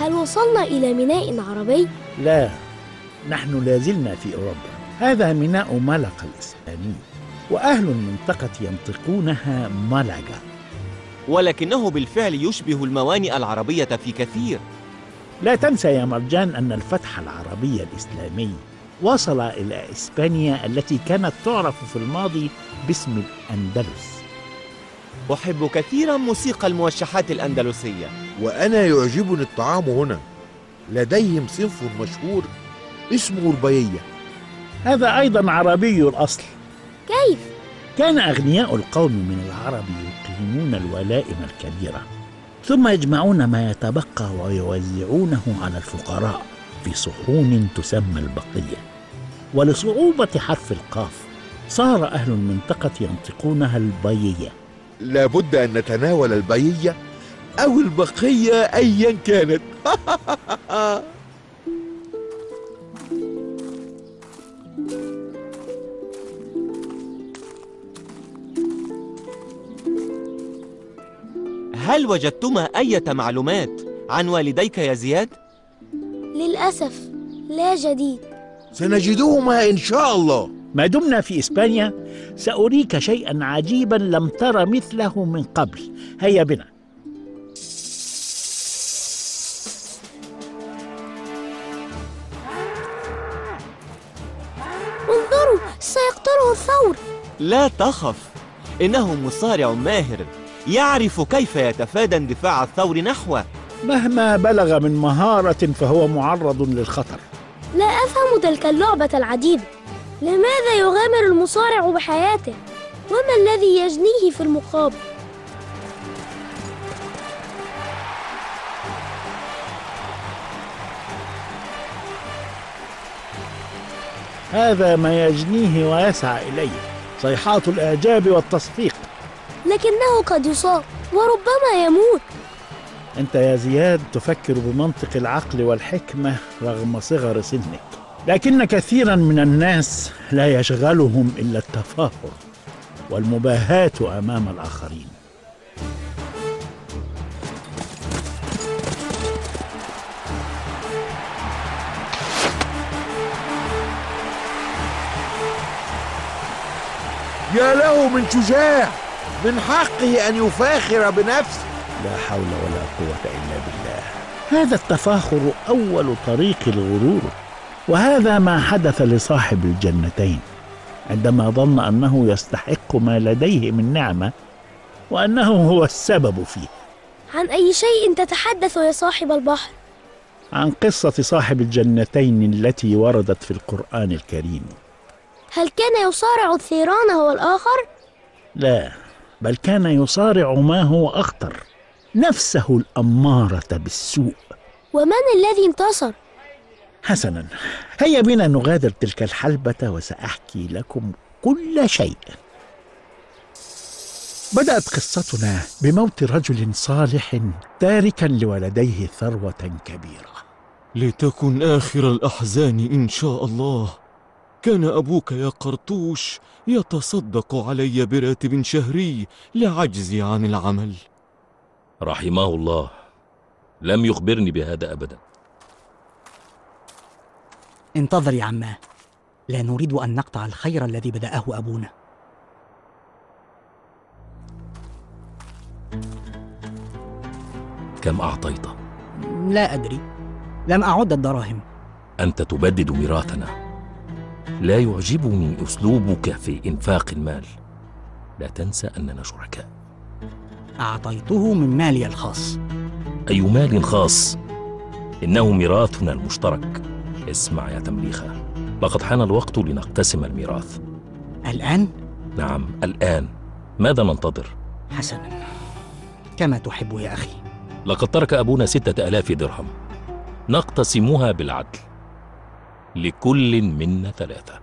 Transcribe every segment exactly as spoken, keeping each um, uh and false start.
هل وصلنا إلى ميناء عربي؟ لا، نحن لازلنا في أوروبا. هذا ميناء ملقا الإسباني، وأهل المنطقة ينطقونها مالاغا، ولكنه بالفعل يشبه الموانئ العربية في كثير. لا تنسى يا مرجان أن الفتح العربي الإسلامي وصل إلى إسبانيا التي كانت تعرف في الماضي باسم الأندلس. أحب كثيرا موسيقى الموشحات الأندلسية. وأنا يعجبني الطعام هنا، لديهم صنف مشهور اسمه البيية. هذا أيضا عربي الأصل. كيف؟ كان أغنياء القوم من العرب يقيمون الولائم الكبيرة، ثم يجمعون ما يتبقى ويوزعونه على الفقراء في صحون تسمى البقية. ولصعوبة حرف القاف صار أهل المنطقة ينطقونها البيية. لابد أن نتناول البيية أو البقية أيا كانت. هل وجدتما أي معلومات عن والديك يا زياد؟ للأسف لا جديد. سنجدهما إن شاء الله. ما دمنا في إسبانيا سأريك شيئا عجيبا لم تر مثله من قبل. هيا بنا. انظروا، سيقتله الثور. لا تخف، إنه مصارع ماهر يعرف كيف يتفادى اندفاع الثور نحوه. مهما بلغ من مهارة فهو معرض للخطر. لا أفهم تلك اللعبة العجيبة. لماذا يغامر المصارع بحياته؟ وما الذي يجنيه في المقابل؟ هذا ما يجنيه ويسعى إليه، صيحات الإعجاب والتصفيق. لكنه قد يصاب وربما يموت. أنت يا زياد تفكر بمنطق العقل والحكمة رغم صغر سنك، لكن كثيرا من الناس لا يشغلهم إلا التفاخر والمباهاة أمام الآخرين. يا له من شجاع، من حقه أن يفاخر بنفسه. لا حول ولا قوة إلا بالله. هذا التفاخر أول طريق الغرور، وهذا ما حدث لصاحب الجنتين عندما ظن أنه يستحق ما لديه من نعمة وأنه هو السبب فيه. عن أي شيء تتحدث يا صاحب البحر؟ عن قصة صاحب الجنتين التي وردت في القرآن الكريم. هل كان يصارع الثيران هو الآخر؟ لا، بل كان يصارع ما هو أخطر، نفسه الأمارة بالسوء. ومن الذي انتصر؟ حسنا، هيا بنا نغادر تلك الحلبة وسأحكي لكم كل شيء. بدأت قصتنا بموت رجل صالح تاركا لولديه ثروة كبيرة. لتكن آخر الأحزان إن شاء الله. كان أبوك يا قرطوش يتصدق علي براتب شهري لعجزي عن العمل. رحمه الله، لم يخبرني بهذا أبدا. انتظر يا عماه، لا نريد أن نقطع الخير الذي بدأه أبونا. كم أعطيته؟ لا أدري، لم أعد الدراهم. أنت تبدد ميراثنا. لا يعجبني أسلوبك في إنفاق المال. لا تنسى أننا شركاء. أعطيته من مالي الخاص. أي مال خاص؟ إنه ميراثنا المشترك. اسمع يا تمليخة، لقد حان الوقت لنقتسم الميراث. الآن؟ نعم الآن. ماذا ننتظر؟ حسنا، كما تحب يا أخي. لقد ترك أبونا ستة ألاف درهم، نقتسمها بالعدل، لكل منا ثلاثة.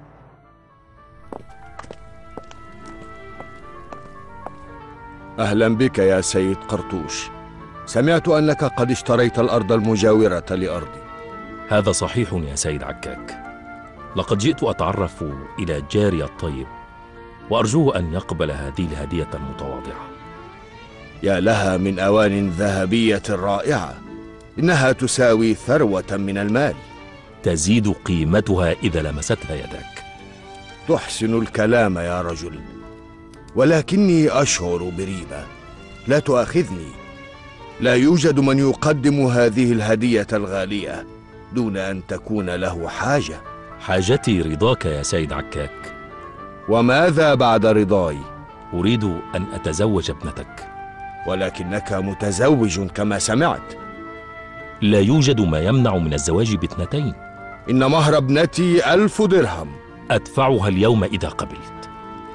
أهلا بك يا سيد قرطوش. سمعت أنك قد اشتريت الأرض المجاورة لأرضي. هذا صحيح يا سيد عكاك. لقد جئت أتعرف إلى جاري الطيب، وأرجوه أن يقبل هذه الهدية المتواضعة. يا لها من أوان ذهبية رائعة، إنها تساوي ثروة من المال. تزيد قيمتها إذا لمستها يدك. تحسن الكلام يا رجل، ولكني أشعر بريبة. لا تؤاخذني، لا يوجد من يقدم هذه الهدية الغالية دون أن تكون له حاجة. حاجتي رضاك يا سيد عكاك. وماذا بعد رضاي؟ أريد أن أتزوج ابنتك. ولكنك متزوج كما سمعت. لا يوجد ما يمنع من الزواج باثنتين. إن مهر ابنتي ألف درهم. أدفعها اليوم إذا قبلت.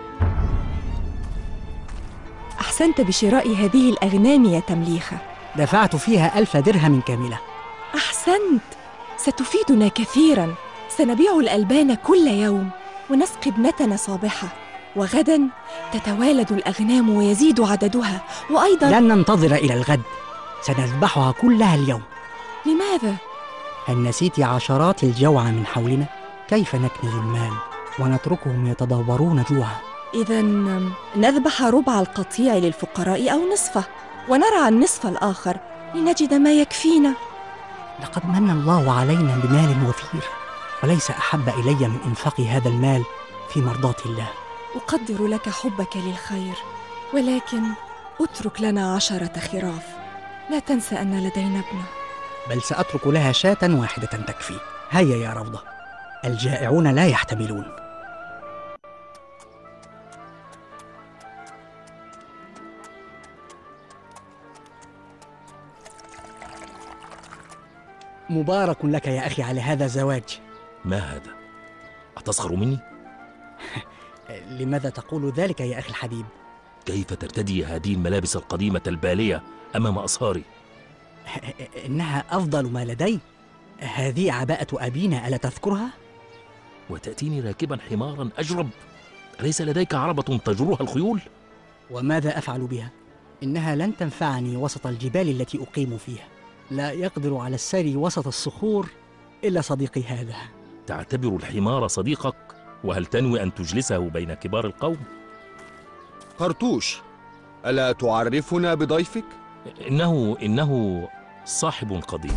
أحسنت بشراء هذه الأغنام يا تمليخة. دفعت فيها ألف درهم كاملة. أحسنت، ستفيدنا كثيرا. سنبيع الألبان كل يوم ونسقي ابنتنا صابحة، وغدا تتوالد الأغنام ويزيد عددها. وأيضا لن ننتظر إلى الغد، سنذبحها كلها اليوم. لماذا؟ هل نسيت عشرات الجوع من حولنا؟ كيف نكنز المال ونتركهم يتدورون جوعا؟ إذا نذبح ربع القطيع للفقراء أو نصفه، ونرعى النصف الآخر لنجد ما يكفينا. لقد من الله علينا بمال وفير، وليس أحب إلي من إنفاق هذا المال في مرضاة الله. أقدر لك حبك للخير، ولكن اترك لنا عشرة خراف. لا تنسى أن لدينا ابنة. بل سأترك لها شاة واحدة تكفي. هيا يا روضة، الجائعون لا يحتملون. مبارك لك يا أخي على هذا الزواج. ما هذا؟ أتسخر مني؟ لماذا تقول ذلك يا أخي الحبيب؟ كيف ترتدي هذه الملابس القديمة البالية أمام أصهاري؟ إنها أفضل ما لدي. هذه عباءة أبينا، ألا تذكرها؟ وتأتيني راكبا حمارا أجرب؟ أليس لديك عربة تجرها الخيول؟ وماذا أفعل بها؟ إنها لن تنفعني وسط الجبال التي أقيم فيها. لا يقدر على السير وسط الصخور إلا صديقي هذا. تعتبر الحمار صديقك؟ وهل تنوي أن تجلسه بين كبار القوم؟ قرطوش، ألا تعرفنا بضيفك؟ إنه إنه صاحب قديم.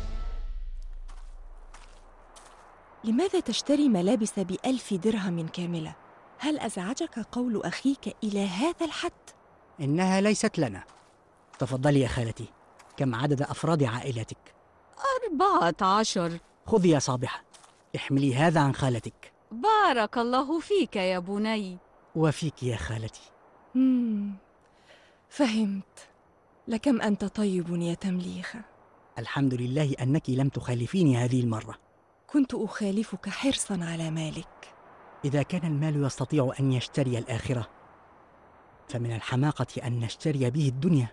لماذا تشتري ملابس بألف درهم كاملة؟ هل أزعجك قول أخيك إلى هذا الحد؟ إنها ليست لنا. تفضلي يا خالتي، كم عدد أفراد عائلتك؟ أربعة عشر. خذي يا صابحة، احملي هذا عن خالتك. بارك الله فيك يا بني. وفيك يا خالتي. مم. فهمت. لكم أنت طيب يا تمليخة. الحمد لله أنك لم تخالفيني هذه المرة. كنت أخالفك حرصا على مالك. إذا كان المال يستطيع أن يشتري الآخرة، فمن الحماقة أن نشتري به الدنيا.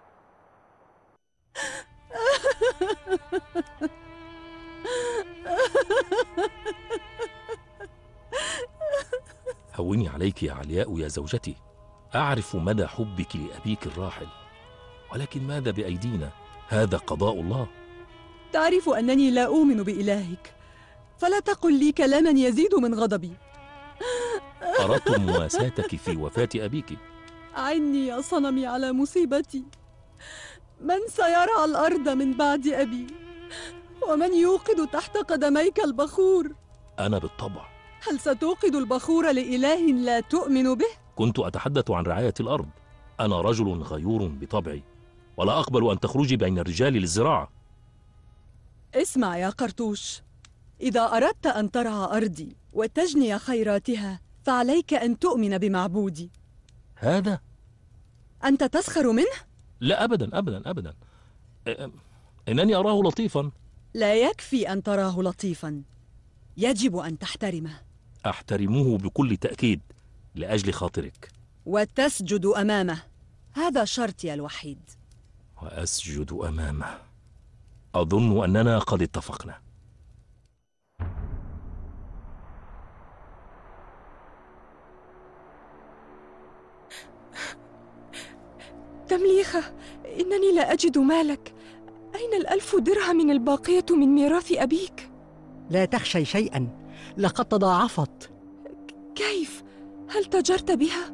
هوني عليك يا علياء يا زوجتي. أعرف مدى حبك لأبيك الراحل، ولكن ماذا بأيدينا؟ هذا قضاء الله. تعرف أنني لا أؤمن بإلهك، فلا تقل لي كلاما يزيد من غضبي. أردت مواساتك في وفاة أبيك. أعني يا صنمي على مصيبتي. من سيرعى الأرض من بعد أبي؟ ومن يوقد تحت قدميك البخور؟ أنا بالطبع. هل ستوقد البخور لإله لا تؤمن به؟ كنت أتحدث عن رعاية الأرض. أنا رجل غيور بطبعي، ولا أقبل أن تخرجي بين الرجال للزراعة. اسمع يا قرطوش، إذا أردت أن ترعى أرضي وتجني خيراتها فعليك أن تؤمن بمعبودي. هذا؟ أنت تسخر منه؟ لا أبدا أبدا أبدا، إنني أراه لطيفا. لا يكفي أن تراه لطيفا، يجب أن تحترمه. أحترمه بكل تأكيد لأجل خاطرك. وتسجد أمامه، هذا شرطي الوحيد. وأسجد أمامه. أظن أننا قد اتفقنا. تمليخة، إنني لا أجد مالك. أين الألف درهم الباقية من ميراث أبيك؟ لا تخشي شيئا، لقد تضاعفت. كيف؟ هل تجرت بها؟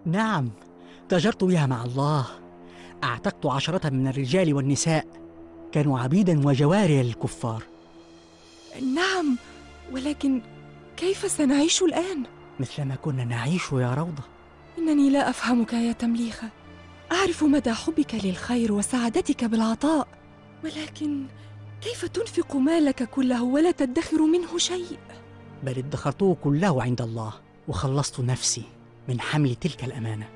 نعم، تجرت بها مع الله. أعتقت عشرة من الرجال والنساء، كانوا عبيدا وجواري للكفار. نعم، ولكن كيف سنعيش الآن؟ مثلما كنا نعيش يا روضة. إنني لا أفهمك يا تمليخة. أعرف مدى حبك للخير وسعادتك بالعطاء، ولكن كيف تنفق مالك كله ولا تدخر منه شيء؟ بل ادخرته كله عند الله، وخلصت نفسي من حمل تلك الأمانة.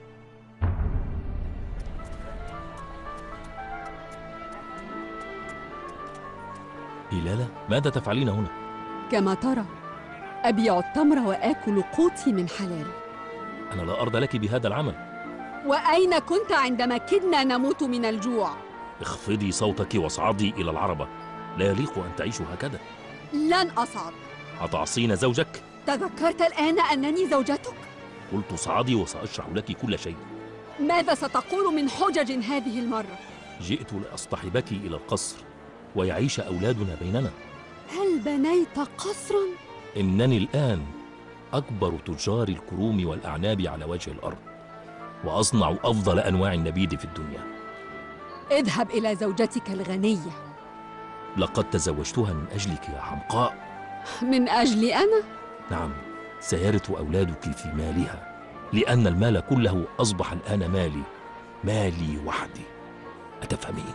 هلالة، ماذا تفعلين هنا؟ كما ترى، أبيع التمر وآكل قوتي من حلال. أنا لا أرضى لك بهذا العمل. وأين كنت عندما كدنا نموت من الجوع؟ اخفضي صوتك واصعدي إلى العربة، لا يليق أن تعيشوا هكذا. لن أصعد. أتعصين زوجك؟ تذكرت الآن أنني زوجتك؟ قلت اصعدي وسأشرح لك كل شيء. ماذا ستقول من حجج هذه المرة؟ جئت لأصطحبك إلى القصر ويعيش أولادنا بيننا. هل بنيت قصرا؟ إنني الآن أكبر تجار الكروم والأعناب على وجه الأرض، وأصنع أفضل أنواع النبيذ في الدنيا. اذهب إلى زوجتك الغنية. لقد تزوجتها من أجلك يا حمقاء. من أجلي أنا؟ نعم، سيرث أولادك في مالها، لأن المال كله أصبح الآن مالي، مالي وحدي. أتفهمين؟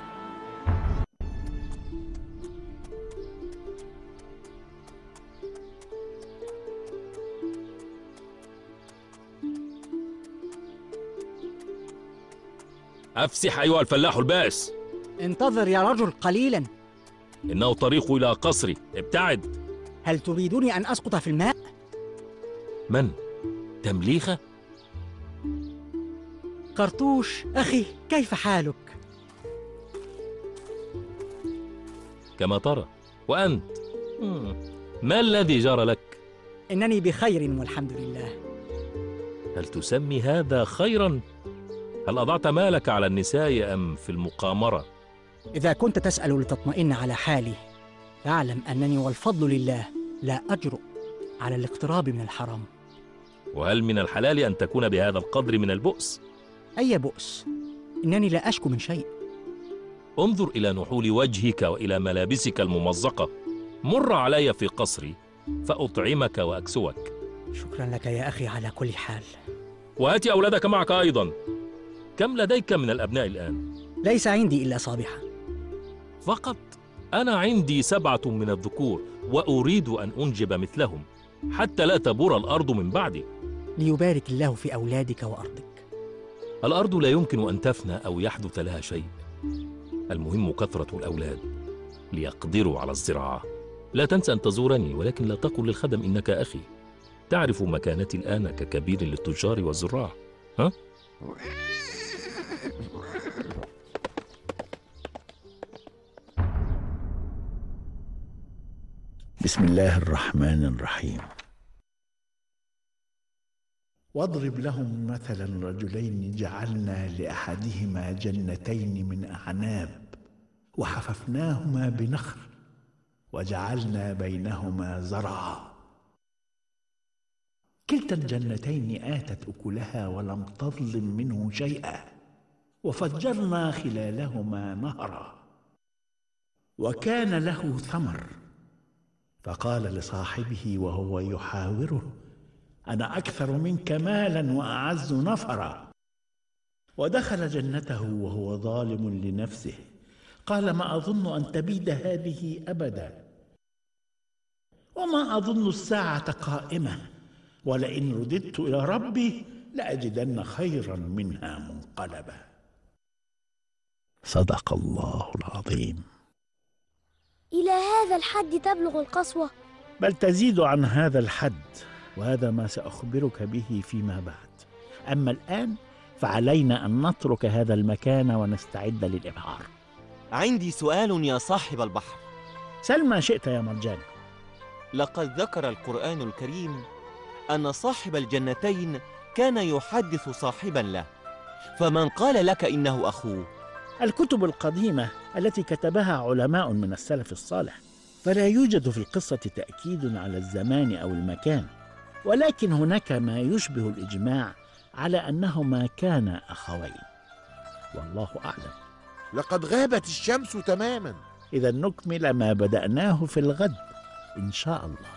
أفسح أيها الفلاح البائس. انتظر يا رجل قليلا، إنه الطريق إلى قصري، ابتعد. هل تريدني أن أسقط في الماء؟ من؟ تمليخة؟ قرطوش أخي، كيف حالك؟ كما ترى. وأنت؟ ما الذي جرى لك؟ إنني بخير والحمد لله. هل تسمي هذا خيرا؟ هل أضعت مالك على النساء أم في المقامرة؟ إذا كنت تسأل لتطمئن على حالي، فاعلم أنني والفضل لله لا أجرؤ على الاقتراب من الحرام. وهل من الحلال أن تكون بهذا القدر من البؤس؟ أي بؤس؟ إنني لا أشكو من شيء. انظر إلى نحول وجهك وإلى ملابسك الممزقة. مر علي في قصري فأطعمك وأكسوك. شكرا لك يا أخي على كل حال. وهات أولادك معك أيضا. كم لديك من الأبناء الآن؟ ليس عندي إلا صابحة فقط. أنا عندي سبعة من الذكور، وأريد أن أنجب مثلهم حتى لا تبور الأرض من بعدي. ليبارك الله في أولادك وأرضك. الأرض لا يمكن أن تفنى أو يحدث لها شيء، المهم كثرة الأولاد ليقدروا على الزراعة. لا تنسى أن تزورني، ولكن لا تقل للخدم إنك أخي. تعرف مكانتي الآن ككبير للتجار والزراع. ها؟ بسم الله الرحمن الرحيم. واضرب لهم مثلا رجلين جعلنا لأحدهما جنتين من أعناب وحففناهما بنخل وجعلنا بينهما زرعا، كلتا الجنتين آتت أكلها ولم تظلم منه شيئا، وفجرنا خلالهما نهرا، وكان له ثمر، فقال لصاحبه وهو يحاوره: أنا أكثر منك مالا وأعز نفرا. ودخل جنته وهو ظالم لنفسه، قال: ما أظن أن تبيد هذه أبدا، وما أظن الساعة قائمة، ولئن رددت إلى ربي لأجدن خيرا منها منقلبا. صدق الله العظيم. إلى هذا الحد تبلغ القسوة؟ بل تزيد عن هذا الحد، وهذا ما سأخبرك به فيما بعد. أما الآن فعلينا أن نترك هذا المكان ونستعد للإبحار. عندي سؤال يا صاحب البحر. سل ما شئت يا مرجان. لقد ذكر القرآن الكريم أن صاحب الجنتين كان يحدث صاحبا له، فمن قال لك إنه أخوه؟ الكتب القديمة التي كتبها علماء من السلف الصالح، فلا يوجد في القصة تأكيد على الزمان أو المكان، ولكن هناك ما يشبه الإجماع على أنهما كانا أخوين، والله أعلم. لقد غابت الشمس تماما. إذا نكمل ما بدأناه في الغد إن شاء الله.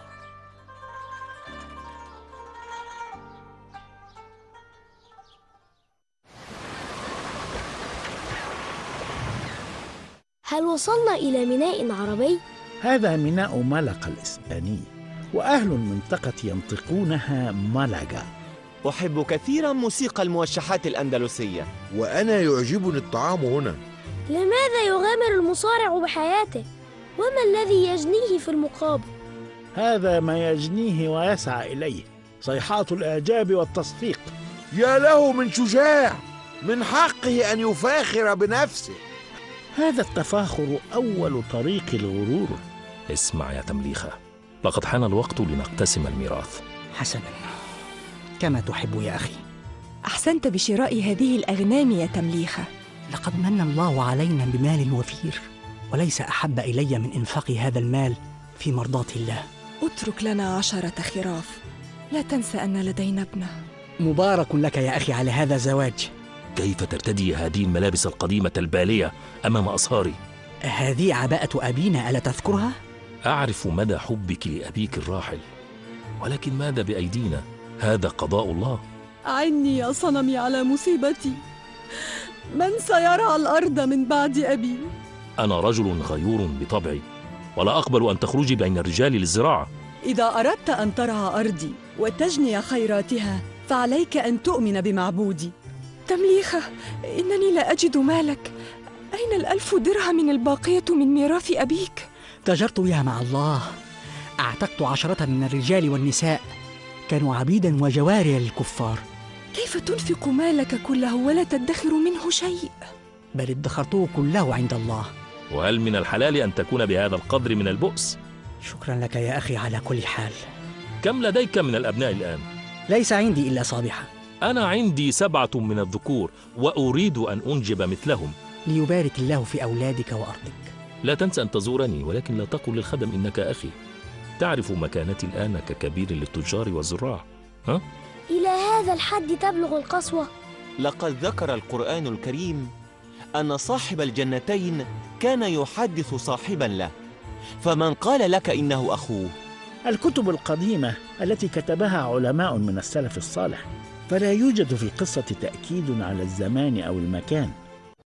هل وصلنا إلى ميناء عربي؟ هذا ميناء ملقا الإسباني، وأهل المنطقة ينطقونها مالاغا. أحب كثيرا موسيقى الموشحات الأندلسية. وأنا يعجبني الطعام هنا. لماذا يغامر المصارع بحياته؟ وما الذي يجنيه في المقابل؟ هذا ما يجنيه ويسعى إليه، صيحات الإعجاب والتصفيق. يا له من شجاع، من حقه أن يفاخر بنفسه. هذا التفاخر أول طريق الغرور. اسمع يا تمليخة، لقد حان الوقت لنقتسم الميراث. حسنا، كما تحب يا أخي. أحسنت بشراء هذه الأغنام يا تمليخة. لقد من الله علينا بمال وفير، وليس أحب إلي من إنفاق هذا المال في مرضاة الله. اترك لنا عشرة خراف، لا تنسى أن لدينا ابنة. مبارك لك يا أخي على هذا الزواج. كيف ترتدي هذه الملابس القديمة البالية أمام أصهاري؟ هذه عباءة أبينا، ألا تذكرها؟ أعرف مدى حبك لأبيك الراحل، ولكن ماذا بأيدينا؟ هذا قضاء الله. أعني يا صنمي على مصيبتي. من سيرعى الأرض من بعد أبي؟ أنا رجل غيور بطبعي، ولا أقبل أن تخرجي بين الرجال للزراعة. إذا أردت أن ترعى أرضي وتجني خيراتها فعليك أن تؤمن بمعبودي. تمليخة، إنني لا أجد مالك. أين الألف درهم الباقية من ميراث أبيك؟ تاجرت بها مع الله. أعتقت عشرة من الرجال والنساء، كانوا عبيدا وجواري للكفار. كيف تنفق مالك كله ولا تدخر منه شيء؟ بل ادخرته كله عند الله. وهل من الحلال أن تكون بهذا القدر من البؤس؟ شكرا لك يا أخي على كل حال. كم لديك من الأبناء الآن؟ ليس عندي إلا صابحة. أنا عندي سبعة من الذكور، وأريد أن أنجب مثلهم. ليبارك الله في أولادك وأرضك. لا تنسى أن تزورني، ولكن لا تقل للخدم إنك أخي. تعرف مكانتي الآن ككبير للتجار والزراع. ها؟ إلى هذا الحد تبلغ القسوة؟ لقد ذكر القرآن الكريم أن صاحب الجنتين كان يحدث صاحبا له، فمن قال لك إنه أخوه؟ الكتب القديمة التي كتبها علماء من السلف الصالح، فلا يوجد في القصة تأكيد على الزمان أو المكان.